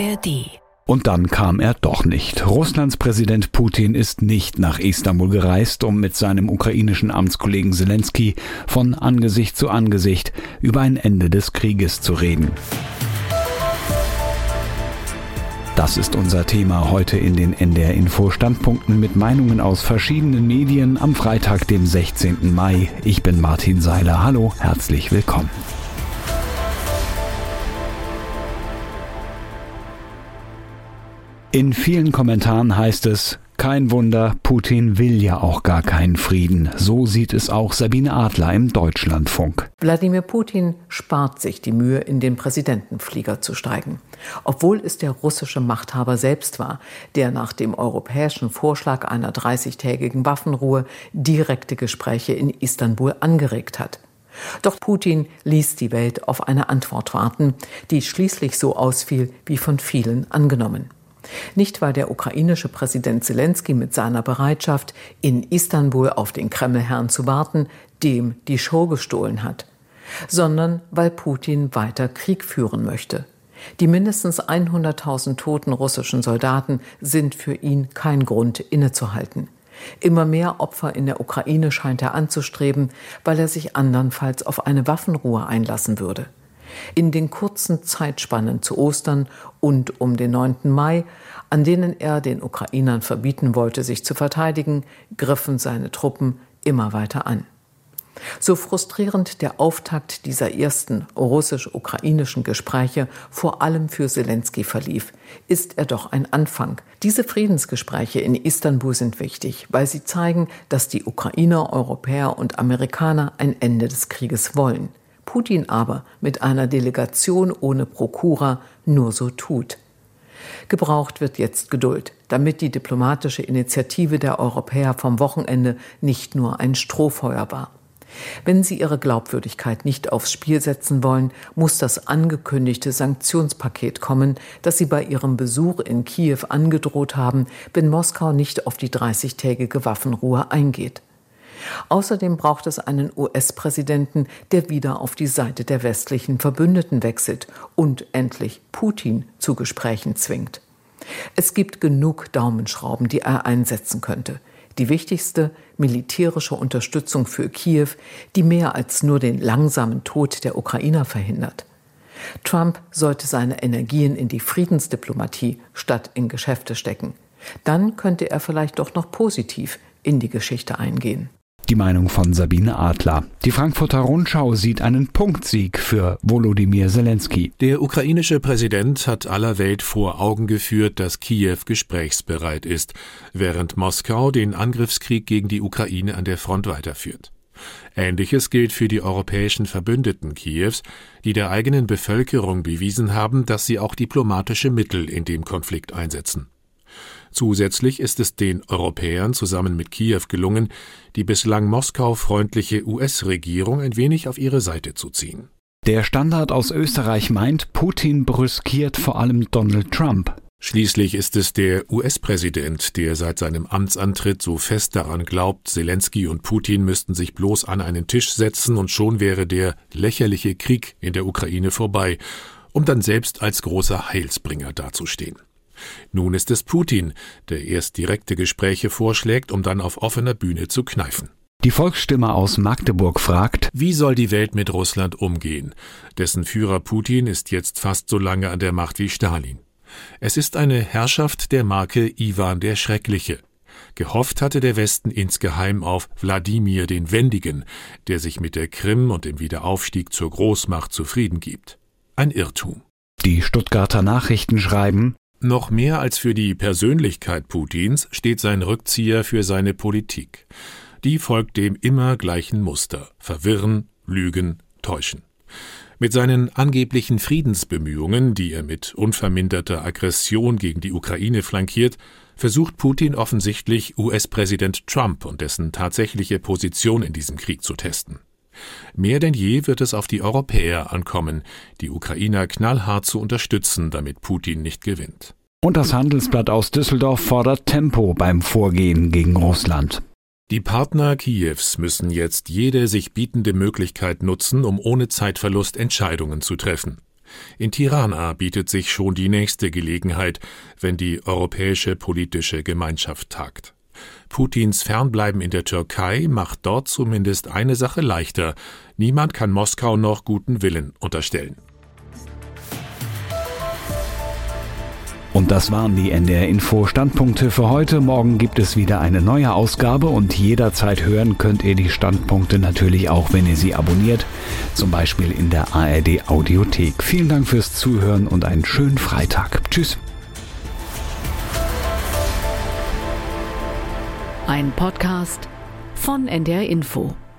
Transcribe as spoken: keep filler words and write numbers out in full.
A R D. Und dann kam er doch nicht. Russlands Präsident Putin ist nicht nach Istanbul gereist, um mit seinem ukrainischen Amtskollegen Selenskyj von Angesicht zu Angesicht über ein Ende des Krieges zu reden. Das ist unser Thema heute in den N D R-Info-Standpunkten mit Meinungen aus verschiedenen Medien am Freitag, dem sechzehnten Mai. Ich bin Martin Seiler. Hallo, herzlich willkommen. In vielen Kommentaren heißt es, kein Wunder, Putin will ja auch gar keinen Frieden. So sieht es auch Sabine Adler im Deutschlandfunk. Wladimir Putin spart sich die Mühe, in den Präsidentenflieger zu steigen. Obwohl es der russische Machthaber selbst war, der nach dem europäischen Vorschlag einer dreißigtägigen Waffenruhe direkte Gespräche in Istanbul angeregt hat. Doch Putin ließ die Welt auf eine Antwort warten, die schließlich so ausfiel wie von vielen angenommen. Nicht, weil der ukrainische Präsident Selenskyj mit seiner Bereitschaft, in Istanbul auf den Kremlherrn zu warten, dem die Show gestohlen hat, sondern weil Putin weiter Krieg führen möchte. Die mindestens hunderttausend toten russischen Soldaten sind für ihn kein Grund, innezuhalten. Immer mehr Opfer in der Ukraine scheint er anzustreben, weil er sich andernfalls auf eine Waffenruhe einlassen würde. In den kurzen Zeitspannen zu Ostern und um den neunten Mai, an denen er den Ukrainern verbieten wollte, sich zu verteidigen, griffen seine Truppen immer weiter an. So frustrierend der Auftakt dieser ersten russisch-ukrainischen Gespräche vor allem für Selenskyj verlief, ist er doch ein Anfang. Diese Friedensgespräche in Istanbul sind wichtig, weil sie zeigen, dass die Ukrainer, Europäer und Amerikaner ein Ende des Krieges wollen. Putin aber mit einer Delegation ohne Prokura nur so tut. Gebraucht wird jetzt Geduld, damit die diplomatische Initiative der Europäer vom Wochenende nicht nur ein Strohfeuer war. Wenn sie ihre Glaubwürdigkeit nicht aufs Spiel setzen wollen, muss das angekündigte Sanktionspaket kommen, das sie bei ihrem Besuch in Kiew angedroht haben, wenn Moskau nicht auf die dreißigtägige Waffenruhe eingeht. Außerdem braucht es einen U S-Präsidenten, der wieder auf die Seite der westlichen Verbündeten wechselt und endlich Putin zu Gesprächen zwingt. Es gibt genug Daumenschrauben, die er einsetzen könnte. Die wichtigste, militärische Unterstützung für Kiew, die mehr als nur den langsamen Tod der Ukrainer verhindert. Trump sollte seine Energien in die Friedensdiplomatie statt in Geschäfte stecken. Dann könnte er vielleicht doch noch positiv in die Geschichte eingehen. Die Meinung von Sabine Adler. Die Frankfurter Rundschau sieht einen Punktsieg für Volodymyr Selenskyj. Der ukrainische Präsident hat aller Welt vor Augen geführt, dass Kiew gesprächsbereit ist, während Moskau den Angriffskrieg gegen die Ukraine an der Front weiterführt. Ähnliches gilt für die europäischen Verbündeten Kiews, die der eigenen Bevölkerung bewiesen haben, dass sie auch diplomatische Mittel in dem Konflikt einsetzen. Zusätzlich ist es den Europäern zusammen mit Kiew gelungen, die bislang Moskau-freundliche U S-Regierung ein wenig auf ihre Seite zu ziehen. Der Standard aus Österreich meint, Putin brüskiert vor allem Donald Trump. Schließlich ist es der U S-Präsident, der seit seinem Amtsantritt so fest daran glaubt, Selenskyj und Putin müssten sich bloß an einen Tisch setzen und schon wäre der lächerliche Krieg in der Ukraine vorbei, um dann selbst als großer Heilsbringer dazustehen. Nun ist es Putin, der erst direkte Gespräche vorschlägt, um dann auf offener Bühne zu kneifen. Die Volksstimme aus Magdeburg fragt, wie soll die Welt mit Russland umgehen? Dessen Führer Putin ist jetzt fast so lange an der Macht wie Stalin. Es ist eine Herrschaft der Marke Iwan der Schreckliche. Gehofft hatte der Westen insgeheim auf Wladimir den Wendigen, der sich mit der Krim und dem Wiederaufstieg zur Großmacht zufrieden gibt. Ein Irrtum. Die Stuttgarter Nachrichten schreiben, noch mehr als für die Persönlichkeit Putins steht sein Rückzieher für seine Politik. Die folgt dem immer gleichen Muster: Verwirren, Lügen, Täuschen. Mit seinen angeblichen Friedensbemühungen, die er mit unverminderter Aggression gegen die Ukraine flankiert, versucht Putin offensichtlich, U S-Präsident Trump und dessen tatsächliche Position in diesem Krieg zu testen. Mehr denn je wird es auf die Europäer ankommen, die Ukrainer knallhart zu unterstützen, damit Putin nicht gewinnt. Und das Handelsblatt aus Düsseldorf fordert Tempo beim Vorgehen gegen Russland. Die Partner Kiews müssen jetzt jede sich bietende Möglichkeit nutzen, um ohne Zeitverlust Entscheidungen zu treffen. In Tirana bietet sich schon die nächste Gelegenheit, wenn die Europäische Politische Gemeinschaft tagt. Putins Fernbleiben in der Türkei macht dort zumindest eine Sache leichter: Niemand kann Moskau noch guten Willen unterstellen. Und das waren die N D R-Info-Standpunkte für heute. Morgen gibt es wieder eine neue Ausgabe und jederzeit hören könnt ihr die Standpunkte natürlich auch, wenn ihr sie abonniert, zum Beispiel in der A R D-Audiothek. Vielen Dank fürs Zuhören und einen schönen Freitag. Tschüss. Ein Podcast von N D R Info.